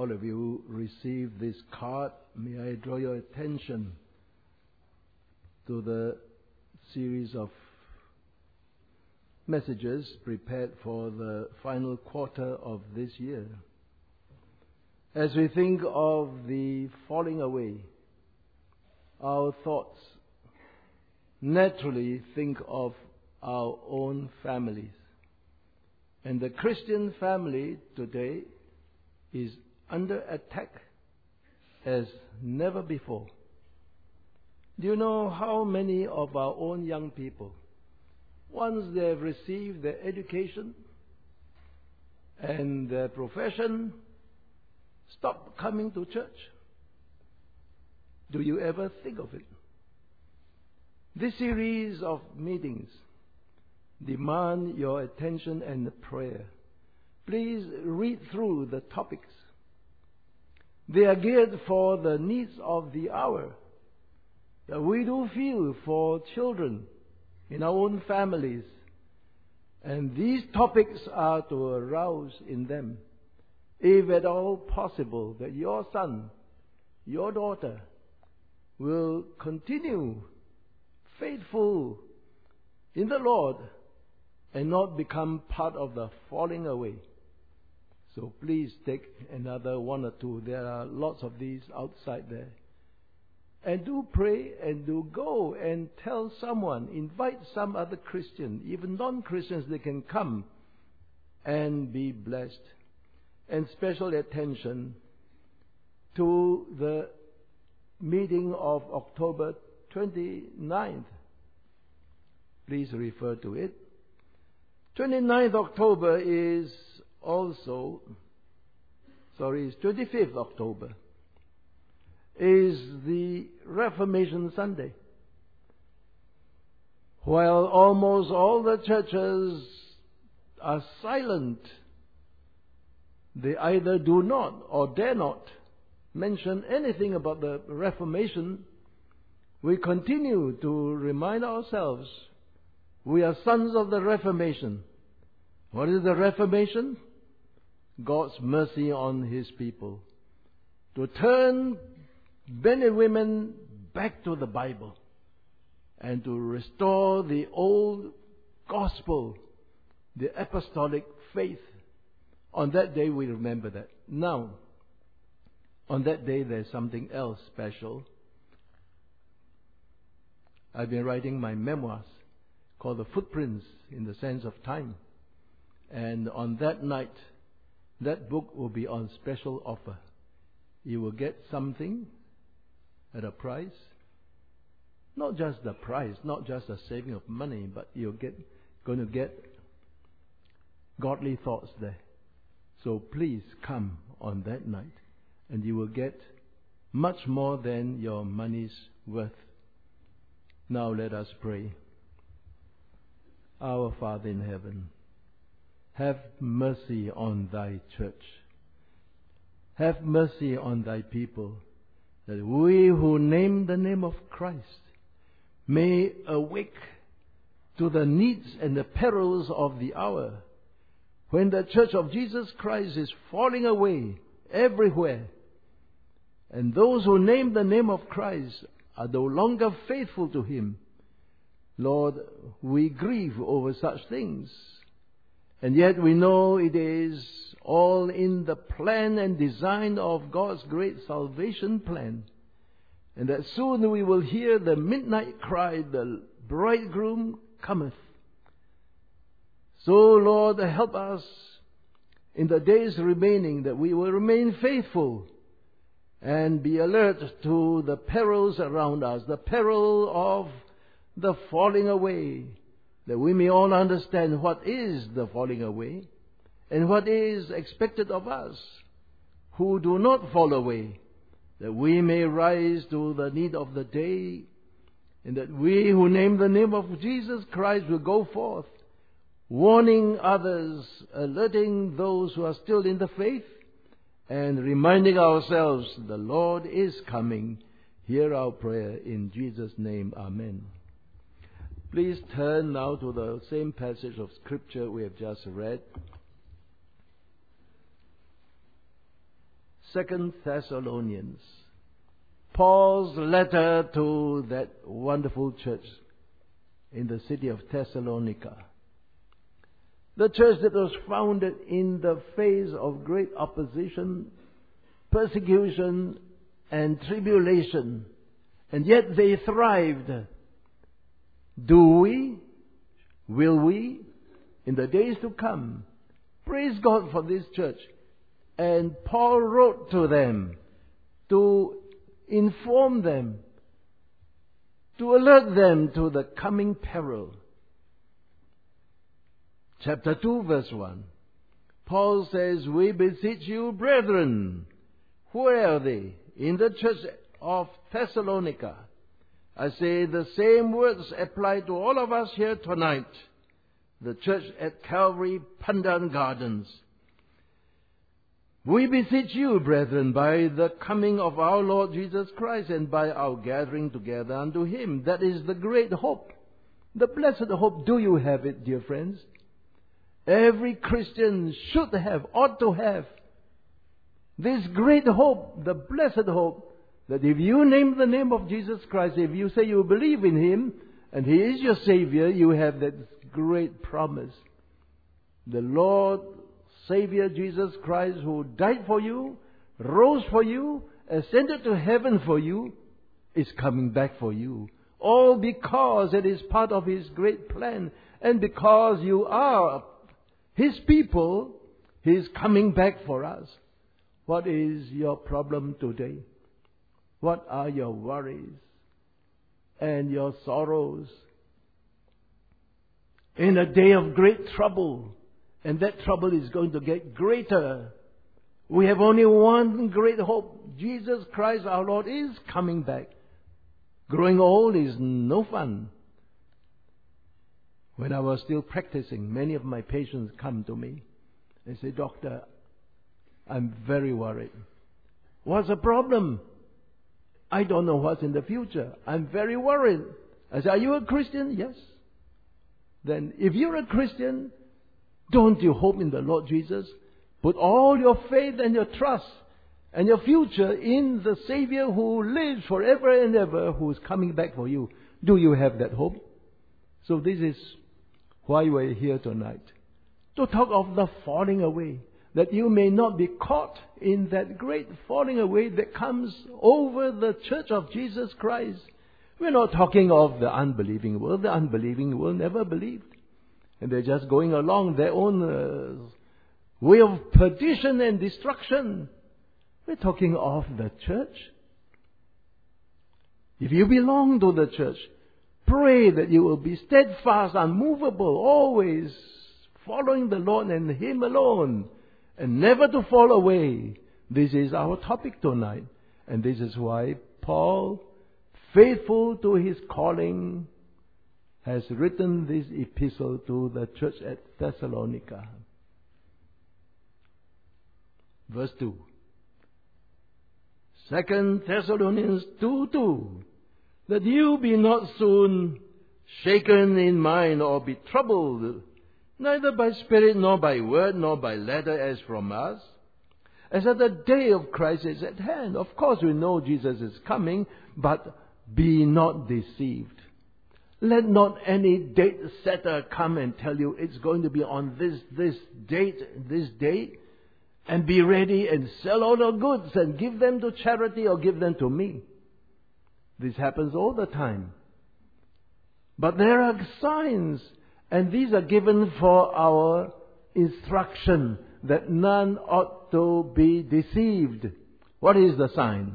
all of you received this card, may I draw your attention to the series of messages prepared for the final quarter of this year. As we think of the falling away, our thoughts naturally think of our own families. And the Christian family today is under attack as never before. Do you know how many of our own young people, once they have received their education and their profession, stop coming to church? Do you ever think of it? This series of meetings demand your attention and prayer. Please read through the topics. They are geared for the needs of the hour. We do feel for children in our own families. And these topics are to arouse in them, if at all possible, that your son, your daughter, will continue faithful in the Lord and not become part of the falling away. So please take another one or two. There are lots of these outside there. And do pray and do go and tell someone, invite some other Christian, even non-Christians, they can come and be blessed. And special attention to the meeting of October 29th. Please refer to it. 29th October is also, it's 25th October, is the Reformation Sunday. While almost all the churches are silent, they either do not or dare not mention anything about the Reformation, we continue to remind ourselves we are sons of the Reformation. What is the Reformation? God's mercy on His people. To turn men and women back to the Bible and to restore the old gospel, the apostolic faith. On that day we remember that. Now, on that day there's something else special. I've been writing my memoirs called The Footprints in the Sense of Time. And on that night, that book will be on special offer. You will get something at a price. Not just the price, not just a saving of money, but you're going to get godly thoughts there. So please come on that night, and you will get much more than your money's worth. Now let us pray. Our Father in heaven, have mercy on Thy church. Have mercy on Thy people, that we who name the name of Christ may awake to the needs and the perils of the hour, when the church of Jesus Christ is falling away everywhere, and those who name the name of Christ are no longer faithful to Him. Lord, we grieve over such things. And yet we know it is all in the plan and design of God's great salvation plan. And that soon we will hear the midnight cry, the bridegroom cometh. So Lord, help us in the days remaining that we will remain faithful and be alert to the perils around us, the peril of the falling away, that we may all understand what is the falling away and what is expected of us who do not fall away, that we may rise to the need of the day, and that we who name the name of Jesus Christ will go forth, warning others, alerting those who are still in the faith, and reminding ourselves the Lord is coming. Hear our prayer in Jesus' name. Amen. Please turn now to the same passage of Scripture we have just read. 2 Thessalonians, Paul's letter to that wonderful church in the city of Thessalonica. The church that was founded in the face of great opposition, persecution, and tribulation. And yet they thrived. Do we? Will we? In the days to come. Praise God for this church. And Paul wrote to them to inform them, to alert them to the coming peril. Chapter 2, verse 1. Paul says, "We beseech you, brethren." Where are they? In the church of Thessalonica. I say the same words apply to all of us here tonight. The church at Calvary Pandan Gardens. "We beseech you, brethren, by the coming of our Lord Jesus Christ and by our gathering together unto Him." That is the great hope. The blessed hope. Do you have it, dear friends? Every Christian should have, ought to have, this great hope, the blessed hope, that if you name the name of Jesus Christ, if you say you believe in Him, and He is your Savior, you have that great promise. The Lord, Savior Jesus Christ, who died for you, rose for you, ascended to heaven for you, is coming back for you. All because it is part of His great plan, and because you are His people, He is coming back for us. What is your problem today? What are your worries and your sorrows? In a day of great trouble, and that trouble is going to get greater, we have only one great hope. Jesus Christ our Lord is coming back. Growing old is no fun. When I was still practicing, many of my patients come to me and say, "Doctor, I'm very worried." "What's the problem?" "I don't know what's in the future. I'm very worried." I say, "Are you a Christian?" "Yes." Then if you're a Christian, don't you hope in the Lord Jesus? Put all your faith and your trust and your future in the Savior who lives forever and ever, who is coming back for you. Do you have that hope? So this is why we're here tonight. To talk of the falling away, that you may not be caught in that great falling away that comes over the church of Jesus Christ. We're not talking of the unbelieving world. The unbelieving world never believed. And they're just going along their own way of perdition and destruction. We're talking of the church. If you belong to the church, pray that you will be steadfast, unmovable, always following the Lord and Him alone, and never to fall away. This is our topic tonight. And this is why Paul, faithful to his calling, has written this epistle to the church at Thessalonica. Verse 2. 2 Thessalonians 2:2. That you be not soon shaken in mind or be troubled, neither by spirit, nor by word, nor by letter as from us, as that the day of Christ is at hand. Of course we know Jesus is coming, but be not deceived. Let not any date setter come and tell you it's going to be on this date, and be ready and sell all your goods and give them to charity or give them to me. This happens all the time. But there are signs, and these are given for our instruction, that none ought to be deceived. What is the sign?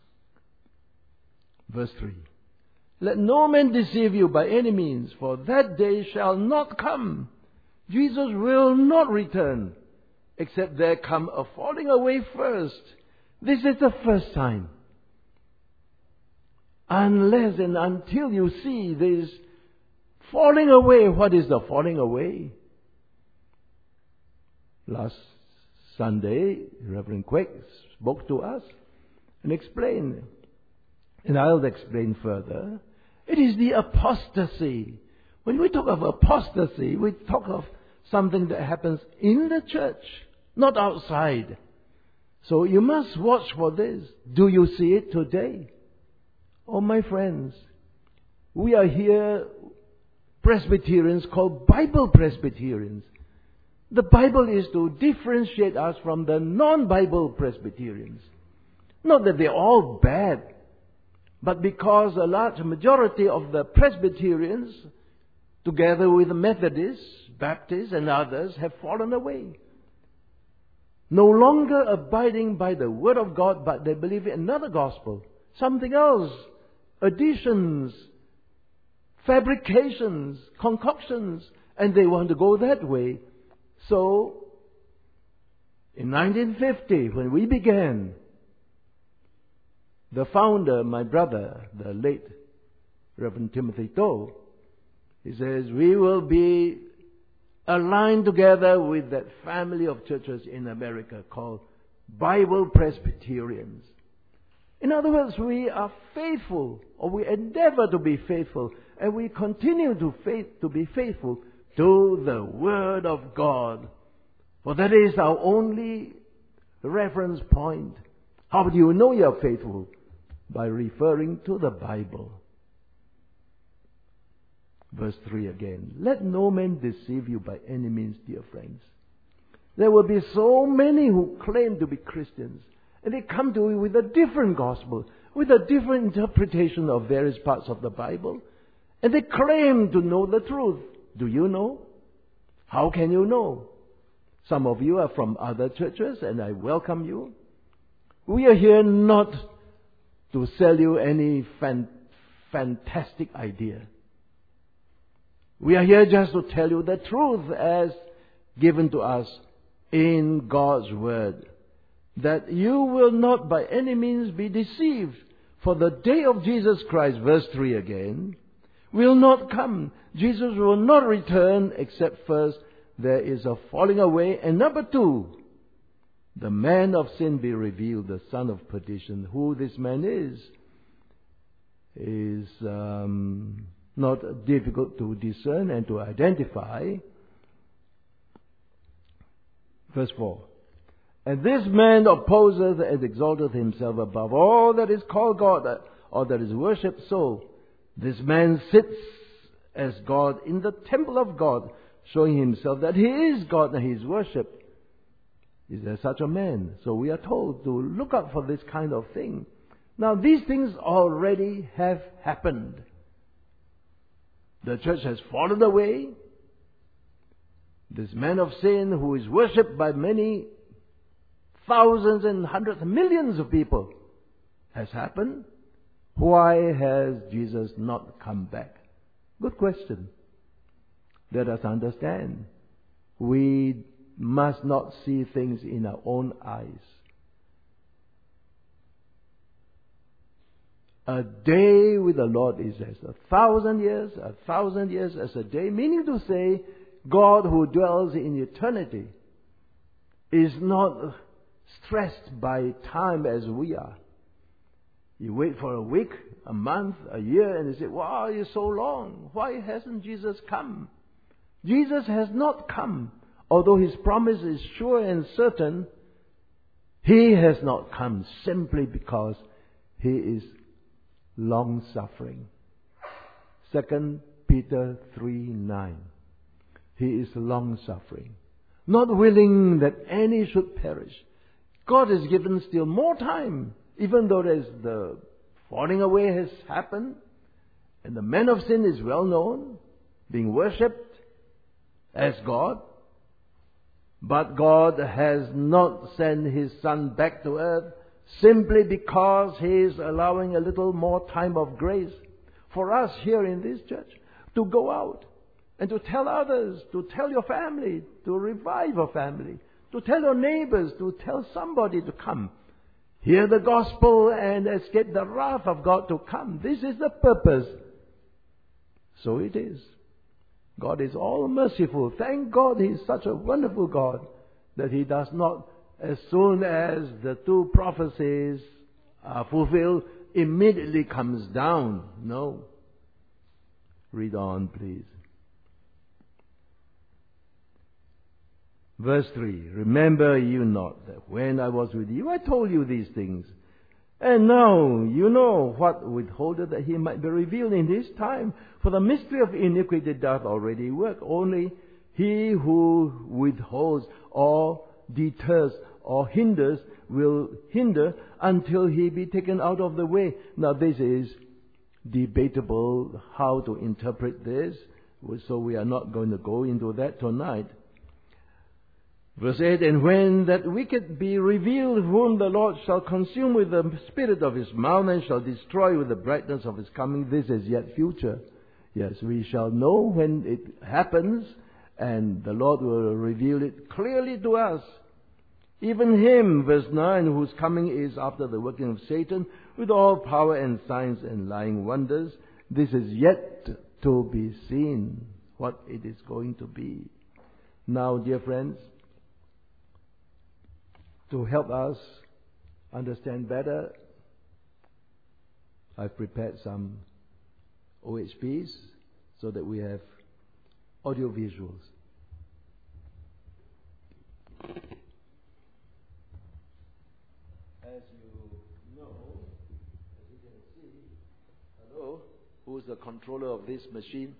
Verse 3. Let no man deceive you by any means, for that day shall not come. Jesus will not return, except there come a falling away first. This is the first sign. Unless and until you see this falling away. What is the falling away? Last Sunday, Reverend Quake spoke to us and explained. And I'll explain further. It is the apostasy. When we talk of apostasy, we talk of something that happens in the church, not outside. So you must watch for this. Do you see it today? Oh, my friends, we are here Presbyterians called Bible Presbyterians. The Bible is to differentiate us from the non-Bible Presbyterians. Not that they're all bad, but because a large majority of the Presbyterians, together with the Methodists, Baptists and others, have fallen away. No longer abiding by the Word of God, but they believe in another gospel, something else, additions, fabrications, concoctions, and they want to go that way. So, in 1950, when we began, the founder, my brother, the late Reverend Timothy Toh, he says, we will be aligned together with that family of churches in America called Bible Presbyterians. In other words, we are faithful, or we endeavor to be faithful, and we continue to be faithful to the Word of God. For that is our only reference point. How do you know you are faithful? By referring to the Bible. Verse 3 again. Let no man deceive you by any means, dear friends. There will be so many who claim to be Christians, and they come to you with a different gospel, with a different interpretation of various parts of the Bible, and they claim to know the truth. Do you know? How can you know? Some of you are from other churches, and I welcome you. We are here not to sell you any fantastic idea. We are here just to tell you the truth as given to us in God's Word, that you will not by any means be deceived, for the day of Jesus Christ, verse 3 again, will not come. Jesus will not return except first there is a falling away, and number 2, the man of sin be revealed, the son of perdition. Who this man is not difficult to discern and to identify. Verse 4. And this man opposeth and exalteth himself above all that is called God, or that is worshipped. So this man sits as God in the temple of God, showing himself that he is God and he is worshipped. Is there such a man? So we are told to look out for this kind of thing. Now these things already have happened. The church has fallen away. This man of sin who is worshipped by many thousands and hundreds of millions of people has happened. Why has Jesus not come back? Good question. Let us understand. We must not see things in our own eyes. A day with the Lord is as 1,000 years, 1,000 years as a day, meaning to say, God who dwells in eternity is not stressed by time as we are. You wait for a week, a month, a year, and you say, wow, it's so long. Why hasn't Jesus come? Jesus has not come. Although His promise is sure and certain, He has not come simply because He is long-suffering. 2 Peter 3:9. He is long-suffering, not willing that any should perish. God has given still more time, even though the falling away has happened, and the man of sin is well known, being worshipped as God. But God has not sent His Son back to earth simply because He is allowing a little more time of grace for us here in this church to go out and to tell others, to tell your family, to revive your family, to tell your neighbors, to tell somebody to come, hear the gospel and escape the wrath of God to come. This is the purpose. So it is. God is all merciful. Thank God He is such a wonderful God that He does not, as soon as the 2 prophecies are fulfilled, immediately comes down. No. Read on, please. Verse 3, remember you not that when I was with you, I told you these things. And now you know what withholdeth that he might be revealed in his time. For the mystery of iniquity doth already work. Only he who withholds or deters or hinders will hinder until he be taken out of the way. Now this is debatable how to interpret this, so we are not going to go into that tonight. Verse 8, and when that wicked be revealed, whom the Lord shall consume with the spirit of his mouth, and shall destroy with the brightness of his coming, this is yet future. Yes, we shall know when it happens, and the Lord will reveal it clearly to us. Even him, verse 9, whose coming is after the working of Satan, with all power and signs and lying wonders. This is yet to be seen, what it is going to be. Now, dear friends, to help us understand better, I've prepared some OHPs so that we have audio visuals. As you know, as you can see, hello, who's the controller of this machine?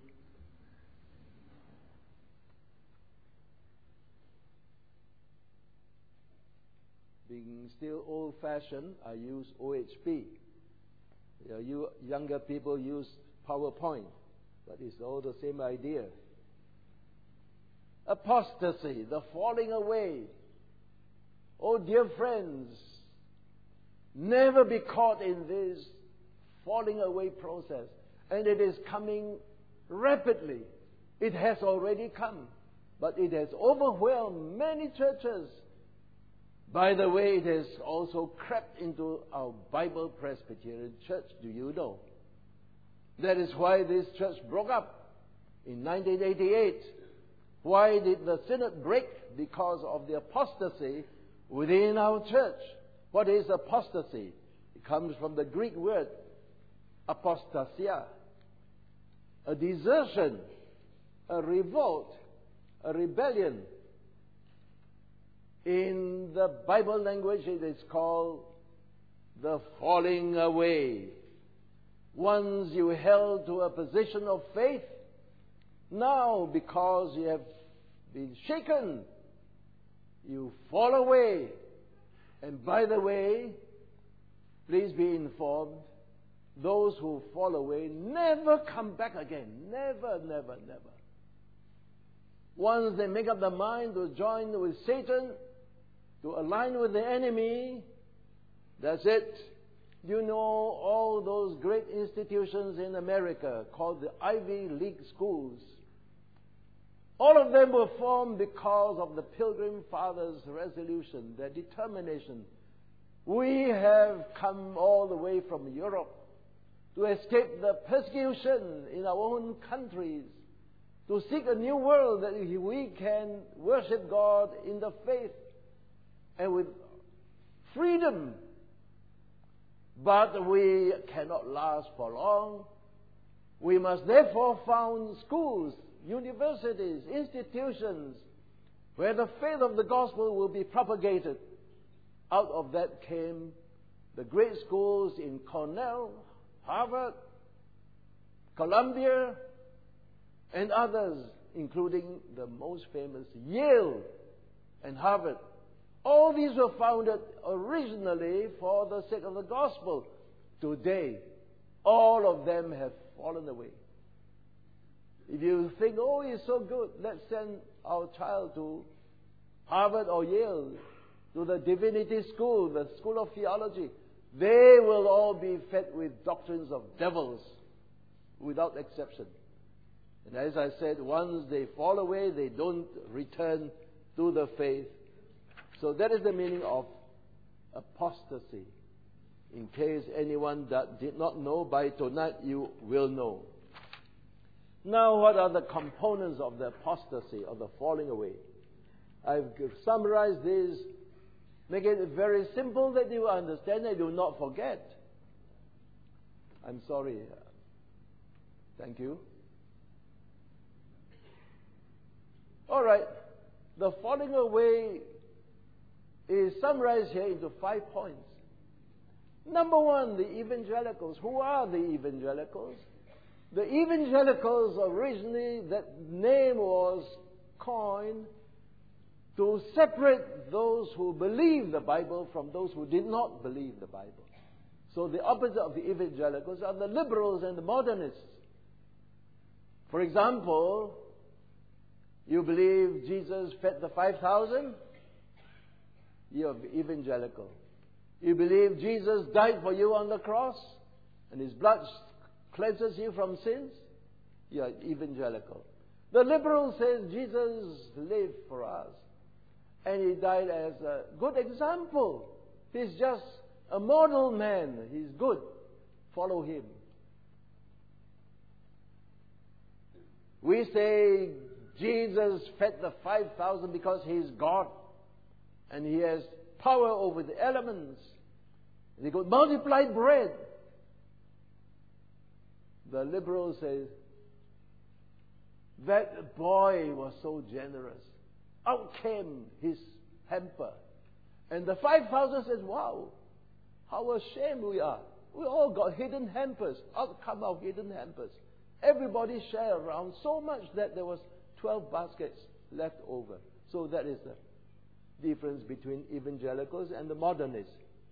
Being still old-fashioned, I use OHP. You younger people use PowerPoint, but it's all the same idea. Apostasy, the falling away. Oh, dear friends, never be caught in this falling away process. And it is coming rapidly. It has already come, but it has overwhelmed many churches. By the way, it has also crept into our Bible Presbyterian Church. Do you know? That is why this church broke up in 1988. Why did the synod break? Because of the apostasy within our church. What is apostasy? It comes from the Greek word apostasia. A desertion, a revolt, a rebellion. In the Bible language, it is called the falling away. Once you held to a position of faith, now because you have been shaken, you fall away. And by the way, please be informed, those who fall away never come back again. Never, never, never. Once they make up their mind to join with Satan, to align with the enemy, that's it. You know all those great institutions in America called the Ivy League schools. All of them were formed because of the Pilgrim Fathers' resolution, their determination. We have come all the way from Europe to escape the persecution in our own countries, to seek a new world that we can worship God in the faith and with freedom. But we cannot last for long. We must therefore found schools, universities, institutions where the faith of the gospel will be propagated. Out of that came the great schools in Cornell, Harvard, Columbia, and others, including the most famous Yale and Harvard. All these were founded originally for the sake of the gospel. Today, all of them have fallen away. If you think, oh, it's so good, let's send our child to Harvard or Yale, to the divinity school, the school of theology, they will all be fed with doctrines of devils, without exception. And as I said, once they fall away, they don't return to the faith. So that is the meaning of apostasy. In case anyone that did not know, by tonight you will know. Now, what are the components of the apostasy, of the falling away? I've summarized this, make it very simple that you understand and do not forget. I'm sorry. Thank you. All right. The falling away is summarized here into 5 points. Number one, the evangelicals. Who are the evangelicals? The evangelicals, originally, that name was coined to separate those who believe the Bible from those who did not believe the Bible. So the opposite of the evangelicals are the liberals and the modernists. For example, you believe Jesus fed the 5,000? You're evangelical. You believe Jesus died for you on the cross and His blood cleanses you from sins? You're evangelical. The liberal says Jesus lived for us and He died as a good example. He's just a model man. He's good. Follow Him. We say Jesus fed the 5,000 because He's God and He has power over the elements. He could multiply bread. The liberal says, that boy was so generous. Out came his hamper. And the 5,000 says, wow, how ashamed we are. We all got hidden hampers. Out come our hidden hampers. Everybody shared around so much that there was 12 baskets left over. So that is the difference between evangelicals and the modernists.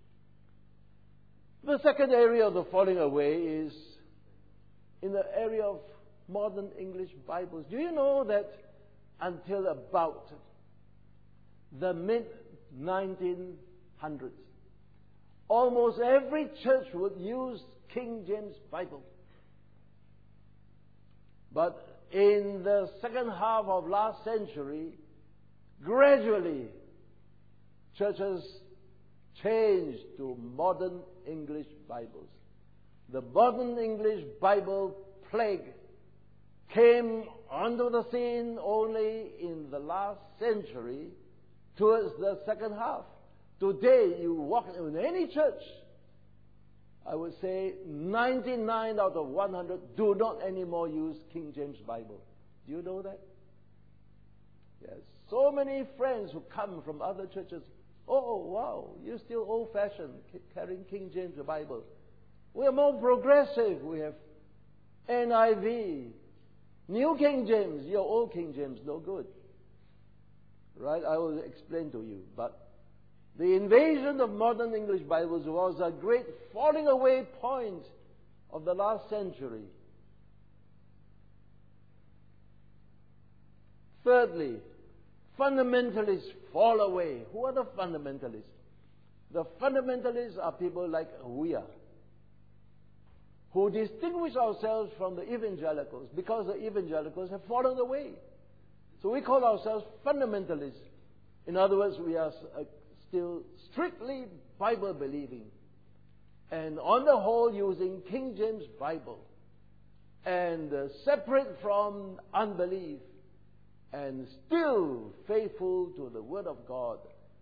The second area of the falling away is in the area of modern English Bibles. Do you know that until about the mid-1900s, almost every church would use King James Bible? But in the second half of last century, gradually, churches changed to modern English Bibles. The modern English Bible plague came onto the scene only in the last century, towards the second half. Today, you walk in any church, I would say 99 out of 100 do not anymore use King James Bible. Do you know that? Yes. So many friends who come from other churches, oh, wow, you're still old-fashioned, carrying King James Bible. We are more progressive. We have NIV, New King James. Your old King James, no good. Right? I will explain to you. But the invasion of modern English Bibles was a great falling away point of the last century. Thirdly, fundamentalists fall away. Who are the fundamentalists? The fundamentalists are people like we are, who distinguish ourselves from the evangelicals because the evangelicals have fallen away. So we call ourselves fundamentalists. In other words, we are still strictly Bible believing and on the whole using King James Bible and separate from unbelief and still faithful to the Word of God.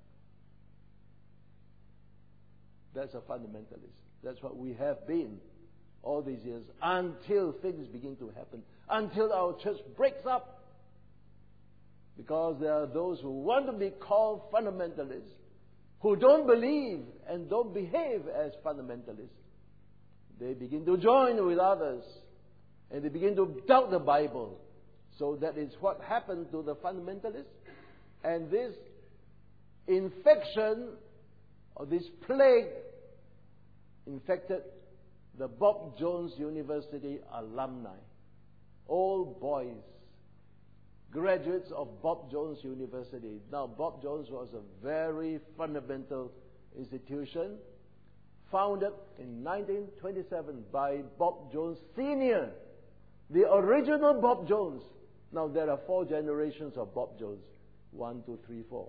That's a fundamentalist. That's what we have been all these years until things begin to happen, until our church breaks up. Because there are those who want to be called fundamentalists, who don't believe and don't behave as fundamentalists. They begin to join with others and they begin to doubt the Bible. So that is what happened to the fundamentalists. And this infection or this plague infected the Bob Jones University alumni. All boys, graduates of Bob Jones University. Now, Bob Jones was a very fundamental institution, founded in 1927 by Bob Jones Sr., the original Bob Jones. Now, there are 4 generations of Bob Jones. 1, 2, 3, 4.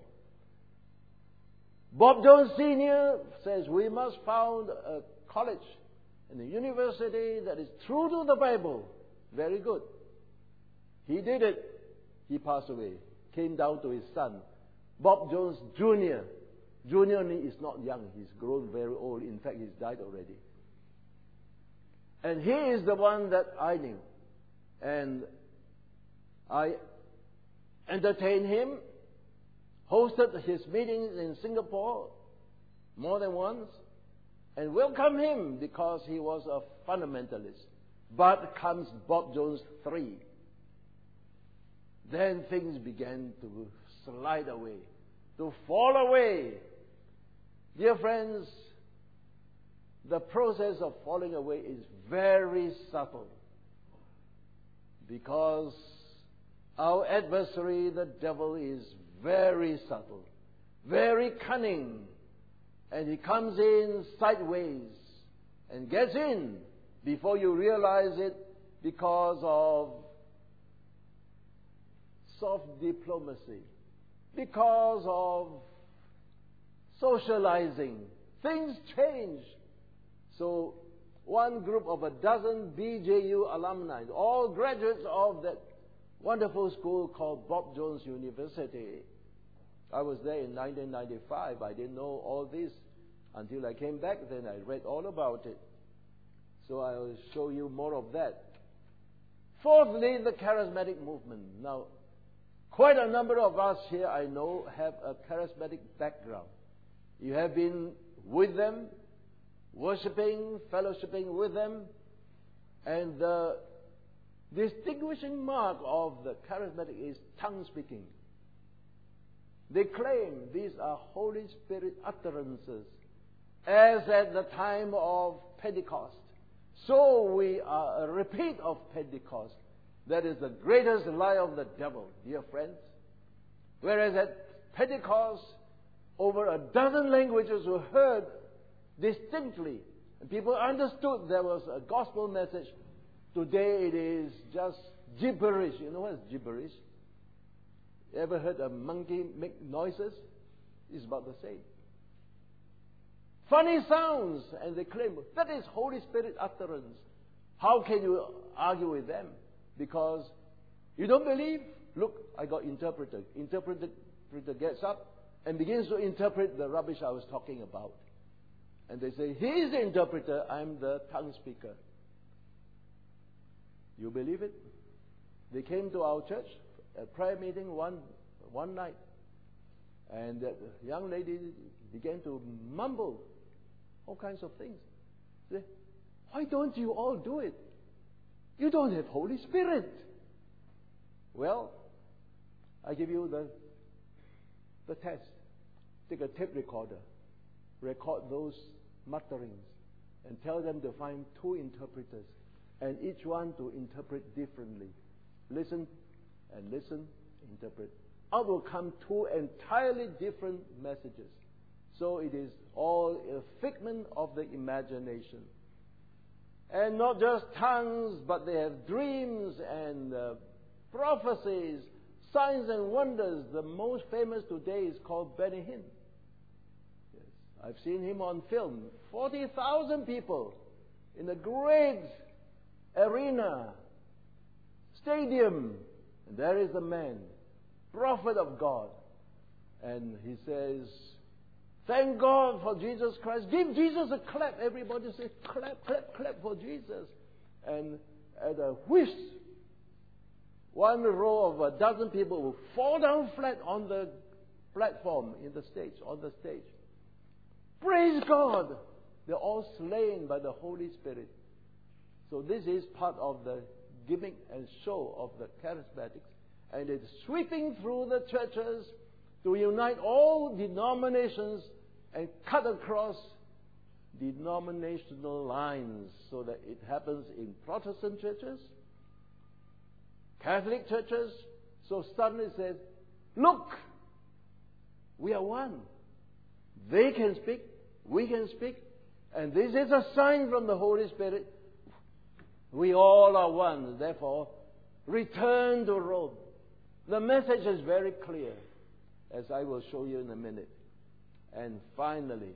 Bob Jones Sr. says we must found a college and a university that is true to the Bible. Very good. He did it. He passed away. Came down to his son, Bob Jones Jr. Jr. is not young. He's grown very old. In fact, he's died already. And he is the one that I knew. And I entertained him hosted his meetings in Singapore more than once and welcomed him because he was a fundamentalist. But comes Bob Jones 3. Then things began to slide away, to fall away. Dear friends, the process of falling away is very subtle because our adversary, the devil, is very subtle, very cunning, and he comes in sideways and gets in before you realize it because of soft diplomacy, because of socializing. Things change. So one group of a dozen BJU alumni, all graduates of that wonderful school called Bob Jones University. I was there in 1995. I didn't know all this until I came back. Then I read all about it. So I will show you more of that. Fourthly, the charismatic movement. Now, quite a number of us here, I know, have a charismatic background. You have been with them, worshiping, fellowshipping with them, and the distinguishing mark of the charismatic is tongue speaking. They claim these are Holy Spirit utterances, as at the time of Pentecost. So we are a repeat of Pentecost. That is the greatest lie of the devil, dear friends. Whereas at Pentecost, over a dozen languages were heard distinctly, and people understood there was a gospel message. Today it is just gibberish. You know what is gibberish? You ever heard a monkey make noises? It's about the same. Funny sounds, and they claim that is Holy Spirit utterance. How can you argue with them? Because you don't believe? Look, I got interpreter. Interpreter gets up and begins to interpret the rubbish I was talking about. And they say, he's the interpreter, I'm the tongue speaker. You believe it? They came to our church, a prayer meeting one night. And that young lady began to mumble all kinds of things. Say, why don't you all do it? You don't have Holy Spirit. Well, I give you the test. Take a tape recorder, record those mutterings, and tell them to find two interpreters, and each one to interpret differently. Listen and listen, interpret. Out will come two entirely different messages. So it is all a figment of the imagination. And not just tongues, but they have dreams and prophecies, signs and wonders. The most famous today is called Benny Hinn. Yes, I've seen him on film. 40,000 people in a great arena, stadium. And there is the man, prophet of God. And he says, thank God for Jesus Christ. Give Jesus a clap. Everybody says, clap, clap, clap for Jesus. And at a whisk, one row of a dozen people will fall down flat on the platform in the stage, on the stage. Praise God! They're all slain by the Holy Spirit. So this is part of the gimmick and show of the charismatics. And it's sweeping through the churches to unite all denominations and cut across denominational lines so that it happens in Protestant churches, Catholic churches. So suddenly it says, look, we are one. They can speak, we can speak, and this is a sign from the Holy Spirit. We all are one. Therefore, return to Rome. The message is very clear, as I will show you in a minute. And finally,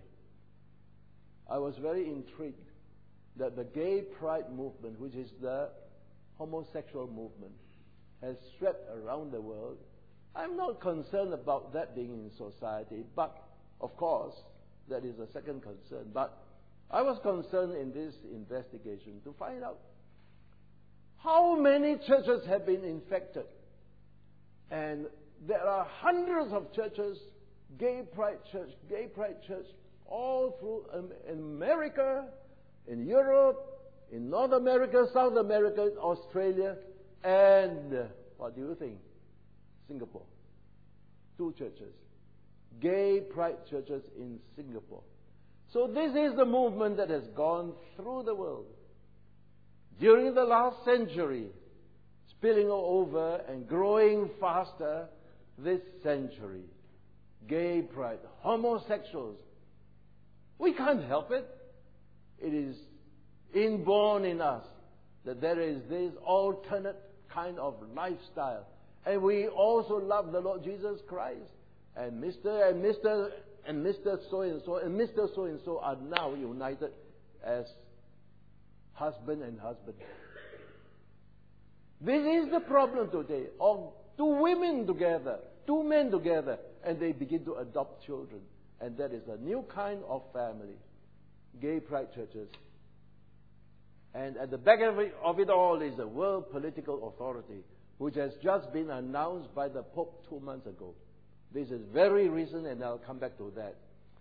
I was very intrigued that the gay pride movement, which is the homosexual movement, has swept around the world. I'm not concerned about that being in society, but of course, that is a second concern. But I was concerned in this investigation to find out how many churches have been infected. And there are hundreds of churches, gay pride church, all through in America, in Europe, in North America, South America, Australia, and what do you think? Singapore. 2 churches. Gay pride churches in Singapore. So this is the movement that has gone through the world. During the last century, spilling over and growing faster this century. Gay pride, homosexuals. We can't help it. It is inborn in us that there is this alternate kind of lifestyle. And we also love the Lord Jesus Christ. And Mr. and Mr. and Mr. so-and-so and Mr. so-and-so are now united as husband and husband. This is the problem today of 2 women together, 2 men together, and they begin to adopt children. And that is a new kind of family. Gay pride churches. And at the back of it all is the World Political Authority, which has just been announced by the Pope 2 months ago. This is very recent, and I'll come back to that.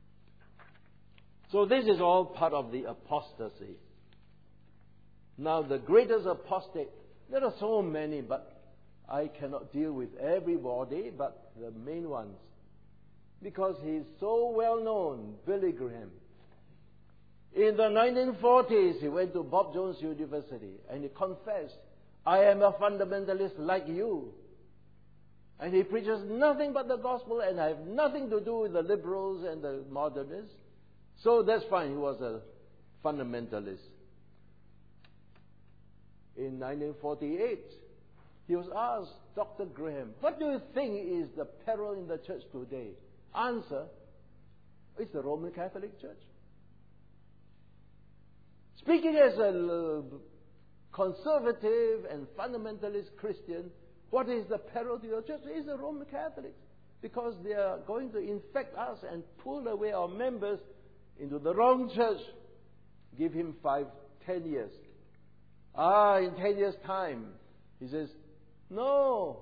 So this is all part of the apostasy. Now, the greatest apostate, there are so many, but I cannot deal with everybody, but the main ones. Because he is so well known, Billy Graham. In the 1940s, he went to Bob Jones University and he confessed, I am a fundamentalist like you. And he preaches nothing but the gospel, and I have nothing to do with the liberals and the modernists. So that's fine, he was a fundamentalist. In 1948, he was asked, Dr. Graham, what do you think is the peril in the church today? Answer, it's the Roman Catholic Church. Speaking as a conservative and fundamentalist Christian, what is the peril to your church? It's the Roman Catholics. Because they are going to infect us and pull away our members into the wrong church. Give him 5, 10 years. In 10 years' time, he says, no,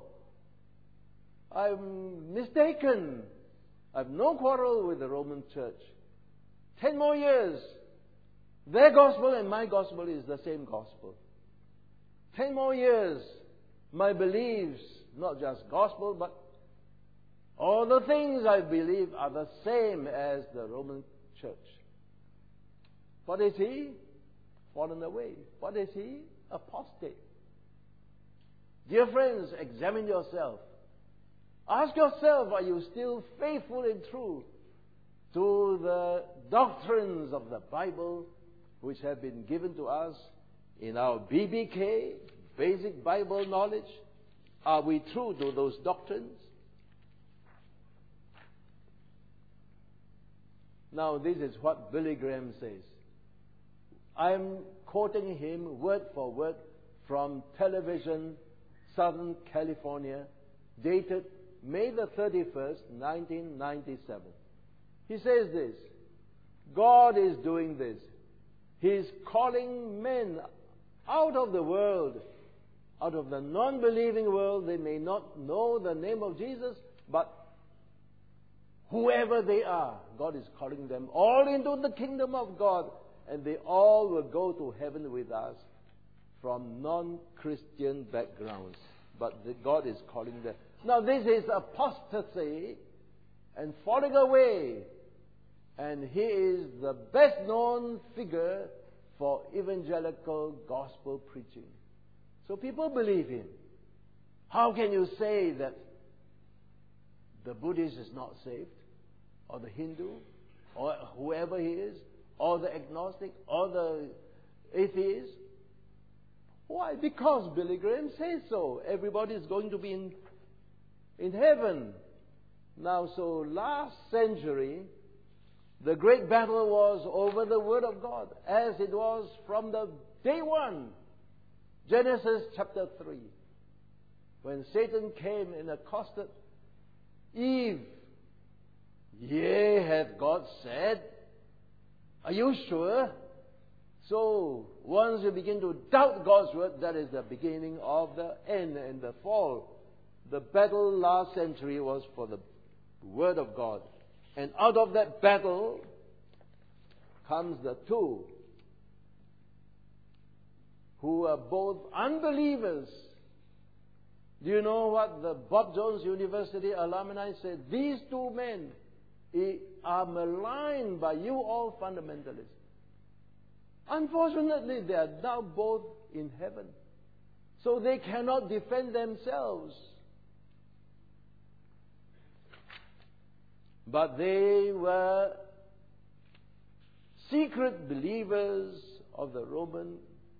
I'm mistaken. I have no quarrel with the Roman Church. 10 more years. Their gospel and my gospel is the same gospel. 10 more years. My beliefs, not just gospel, but all the things I believe are the same as the Roman Church. What is he? Fallen away. What is he? Apostate. Dear friends, examine yourself. Ask yourself, are you still faithful and true to the doctrines of the Bible which have been given to us in our BBK, basic Bible knowledge? Are we true to those doctrines? Now, this is what Billy Graham says. I'm quoting him word for word from Television, Southern California, dated May the 31st, 1997. He says this, God is doing this. He's calling men out of the world, out of the non-believing world. They may not know the name of Jesus, but whoever they are, God is calling them all into the kingdom of God, and they all will go to heaven with us from non-Christian backgrounds. But God is calling them. Now this is apostasy and falling away. And he is the best known figure for evangelical gospel preaching. So people believe him. How can you say that the Buddhist is not saved? Or the Hindu? Or whoever he is? Or the agnostic? Or the atheist? Why? Because Billy Graham says so. Everybody is going to be in heaven. Now, so last century, the great battle was over the Word of God, as it was from the day one. Genesis chapter 3. When Satan came and accosted Eve, yea, hath God said? Are you sure? So, once you begin to doubt God's word, that is the beginning of the end and the fall. The battle last century was for the Word of God. And out of that battle comes the two who are both unbelievers. Do you know what the Bob Jones University alumni said? These two men are maligned by you all fundamentalists. Unfortunately, they are now both in heaven. So they cannot defend themselves. But they were secret believers of the Roman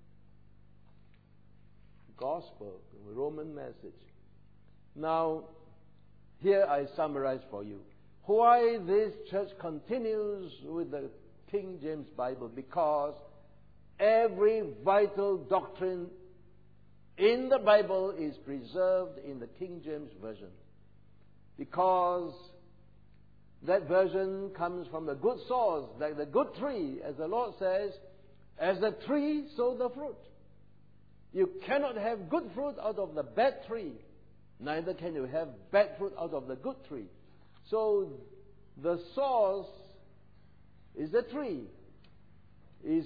gospel, the Roman message. Now, here I summarize for you why this church continues with the King James Bible. Because every vital doctrine in the Bible is preserved in the King James Version. Because that version comes from a good source, like the good tree, as the Lord says, as the tree, so the fruit. You cannot have good fruit out of the bad tree. Neither can you have bad fruit out of the good tree. So the source is the tree, is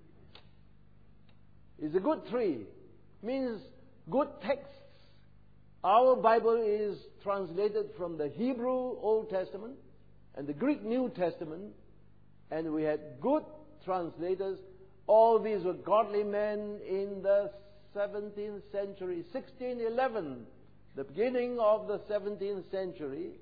a good tree. Means good texts. Our Bible is translated from the Hebrew Old Testament and the Greek New Testament, and we had good translators. All these were godly men in the 17th century, 1611, the beginning of the 17th century,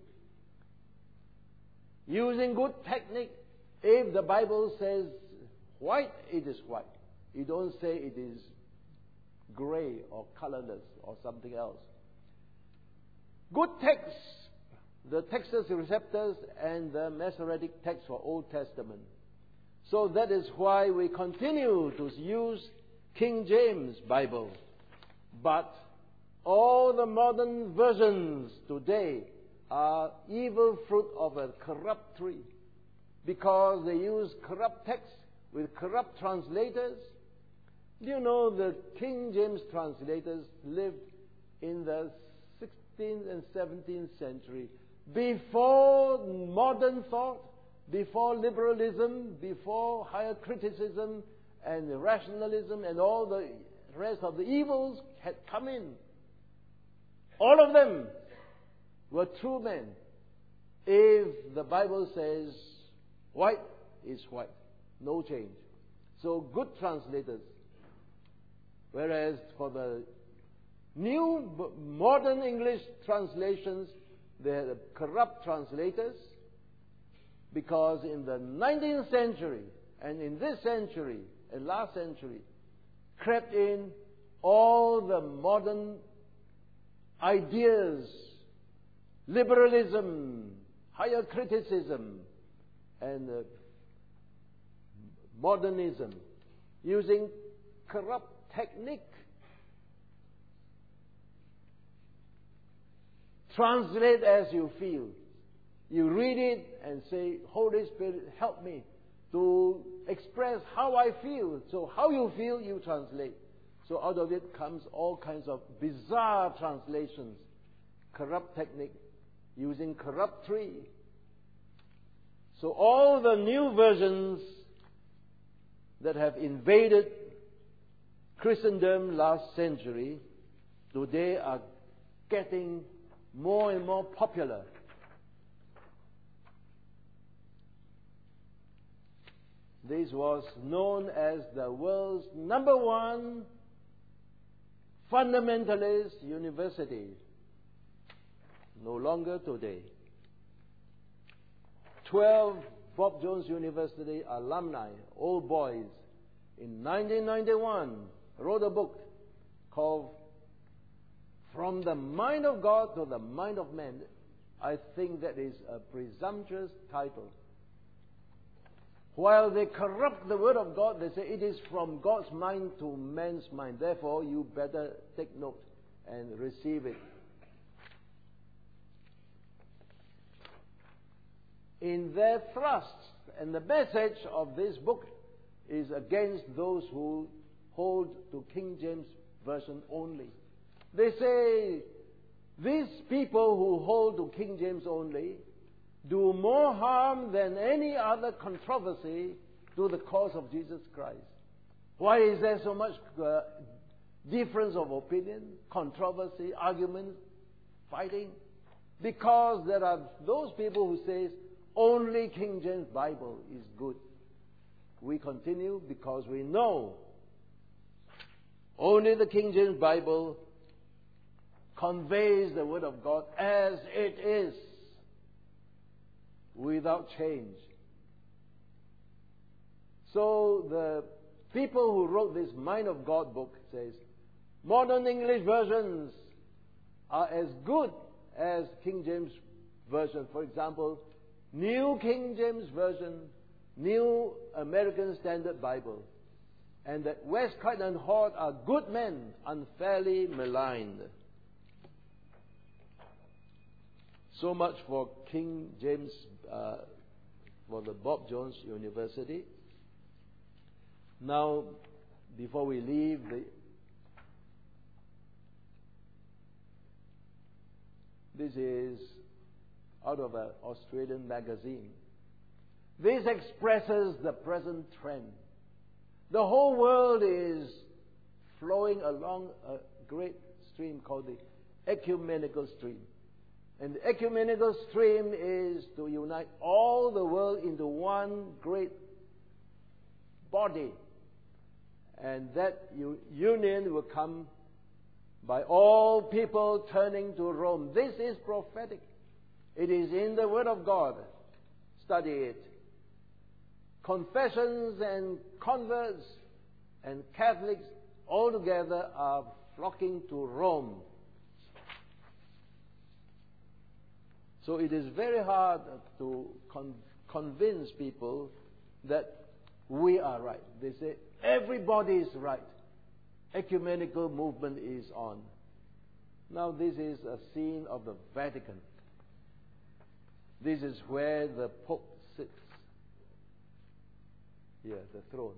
using good technique. If the Bible says white, it is white. You don't say it is gray or colorless or something else. Good texts, the Textus Receptus and the Masoretic text for Old Testament. So that is why we continue to use King James Bible. But all the modern versions today are evil fruit of a corrupt tree, because they use corrupt texts with corrupt translators. Do you know the King James translators lived in the 16th and 17th century, before modern thought, before liberalism, before higher criticism and rationalism and all the rest of the evils had come in. All of them were true men. If the Bible says white is white, no change. So good translators. Whereas for the new modern English translations, they had corrupt translators, because in the 19th century and in this century and last century crept in all the modern ideas, liberalism, higher criticism, and modernism, using corrupt technique. Translate as you feel. You read it and say, Holy Spirit, help me to express how I feel. So how you feel, you translate. So out of it comes all kinds of bizarre translations, corrupt technique, using corrupt tree. So all the new versions that have invaded Christendom last century today are getting more and more popular. This was known as the world's #1 fundamentalist university. No longer today. 12 Bob Jones University alumni, old boys, in 1991 wrote a book called From the Mind of God to the Mind of Man. I think that is a presumptuous title. While they corrupt the Word of God, they say it is from God's mind to man's mind. Therefore, you better take note and receive it. In their thrust, and the message of this book is against those who hold to King James Version only. They say These people who hold to King James only do more harm than any other controversy to the cause of Jesus Christ. Why is there so much difference of opinion, controversy, argument, fighting? Because there are those people who say only King James Bible is good. We continue because we know only the King James Bible conveys the Word of God as it is, without change. So the people who wrote this Mind of God book says, modern English versions are as good as King James Version. For example, New King James Version, New American Standard Bible, and that Westcott and Hort are good men, unfairly maligned. So much for King James, for the Bob Jones University. Now, before we leave, this is out of an Australian magazine. This expresses the present trend. The whole world is flowing along a great stream called the ecumenical stream. And the ecumenical stream is to unite all the world into one great body. And that union will come by all people turning to Rome. This is prophetic. It is in the Word of God. Study it. Confessions and converts and Catholics all together are flocking to Rome. So it is very hard to convince people that we are right. They say everybody is right. Ecumenical movement is on. Now this is a scene of the Vatican. This is where the Pope sits. Here, the throne.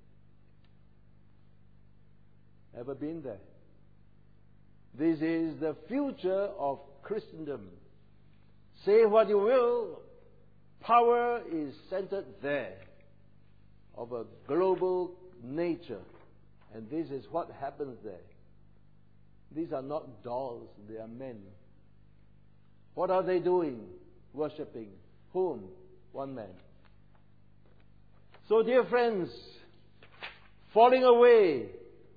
Ever been there? This is the future of Christendom. Say what you will, power is centered there, of a global nature. And this is what happens there. These are not dolls, they are men. What are they doing? Worshipping. Whom? One man. So, dear friends, falling away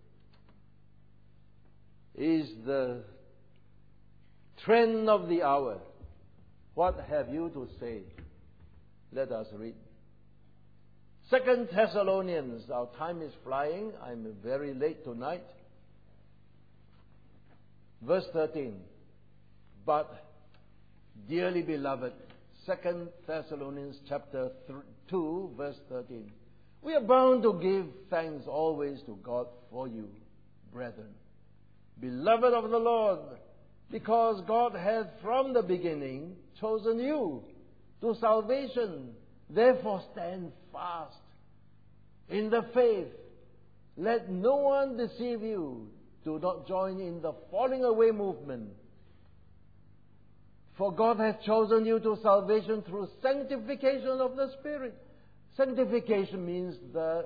is the trend of the hour. What have you to say? Let us read. 2 Thessalonians, our time is flying. I'm very late tonight. Verse 13. But, dearly beloved, 2 Thessalonians chapter 2, verse 13. We are bound to give thanks always to God for you, brethren, beloved of the Lord, because God hath from the beginning chosen you to salvation. Therefore stand fast in the faith. Let no one deceive you. Do not join in the falling away movement. For God hath chosen you to salvation through sanctification of the Spirit. Sanctification means the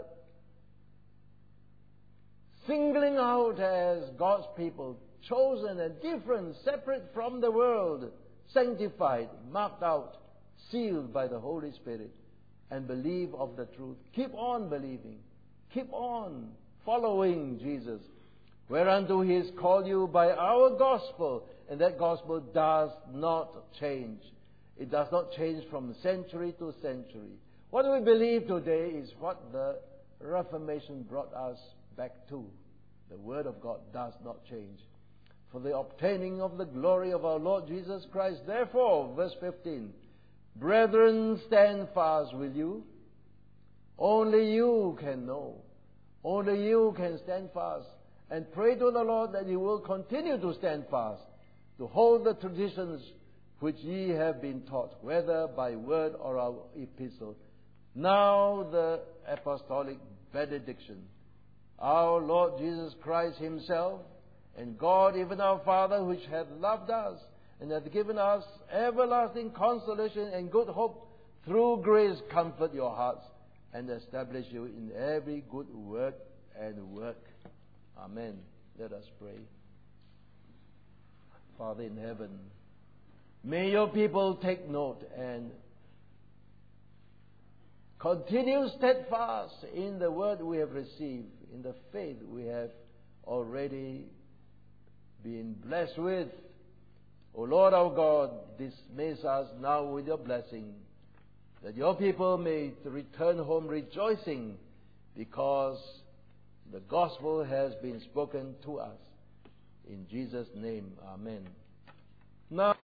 singling out as God's people, chosen and different, separate from the world, sanctified, marked out, sealed by the Holy Spirit, and believe of the truth. Keep on believing. Keep on following Jesus, whereunto He has called you by our gospel. And that gospel does not change. It does not change from century to century. What we believe today is what the Reformation brought us back to. The Word of God does not change. For the obtaining of the glory of our Lord Jesus Christ, therefore, verse 15, brethren, stand fast, will you? Only you can know. Only you can stand fast. And pray to the Lord that He will continue to stand fast, to hold the traditions which ye have been taught, whether by word or our epistle. Now the apostolic benediction. Our Lord Jesus Christ Himself, And God, even our Father, which hath loved us and hath given us everlasting consolation and good hope, through grace comfort your hearts and establish you in every good word and work. Amen. Let us pray. Father in heaven, may your people take note and continue steadfast in the word we have received, in the faith we have already been blessed with. O Lord our God, dismiss us now with your blessing, that your people may return home rejoicing because the gospel has been spoken to us. In Jesus' name, amen. Now